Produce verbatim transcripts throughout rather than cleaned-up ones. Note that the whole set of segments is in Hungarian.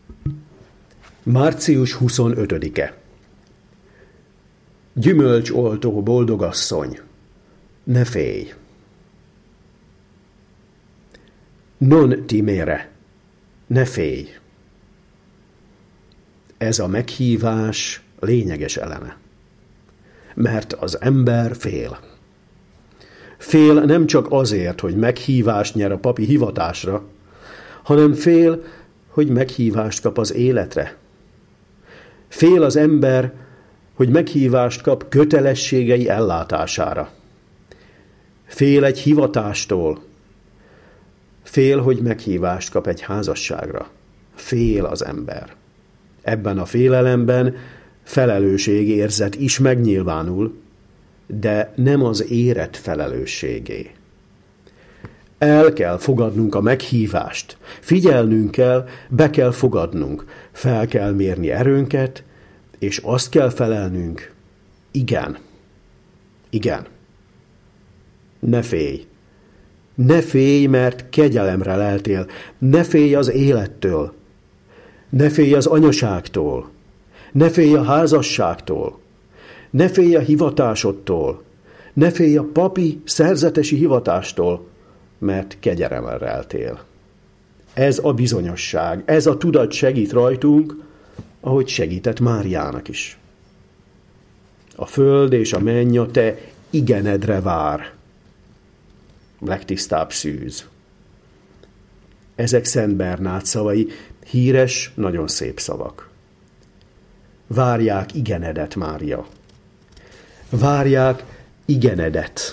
március huszonötödike. Gyümölcsoltó boldogasszony, ne félj! Non timere, ne félj! Ez a meghívás lényeges eleme. Mert az ember fél. Fél nem csak azért, hogy meghívást nyer a papi hivatásra, hanem fél, hogy meghívást kap az életre. Fél az ember, hogy meghívást kap kötelességei ellátására. Fél egy hivatástól. Fél, hogy meghívást kap egy házasságra. Fél az ember. Ebben a félelemben felelősségérzet is megnyilvánul, de nem az érett felelősségé. El kell fogadnunk a meghívást, figyelnünk kell, be kell fogadnunk, fel kell mérni erőnket, és azt kell felelnünk, igen, igen. Ne félj, ne félj, mert kegyelemre leltél, ne félj az élettől, ne félj az anyaságtól, ne félj a házasságtól, ne félj a hivatásodtól, ne félj a papi szerzetesi hivatástól, mert kegyelemmel leltél. Ez a bizonyosság, ez a tudat segít rajtunk, ahogy segített Máriának is. A föld és a menny a te igenedre vár. Legtisztább szűz. Ezek Szent Bernát szavai, híres, nagyon szép szavak. Várják igenedet, Mária. Várják igenedet.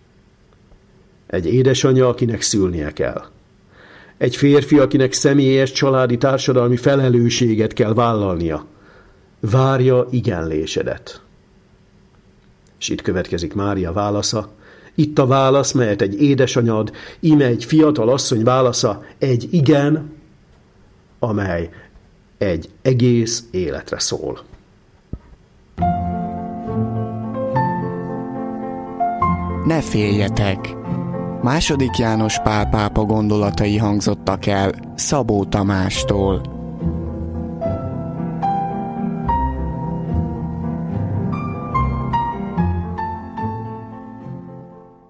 Egy édesanyja, akinek szülnie kell. Egy férfi, akinek személyes családi társadalmi felelősséget kell vállalnia. Várja igenlésedet. És itt következik Mária válasza. Itt a válasz, melyet egy édesanyad, íme egy fiatal asszony válasza, egy igen, amely egy egész életre szól. Ne féljetek! Második János Pál pápa gondolatai hangzottak el Szabó Tamástól.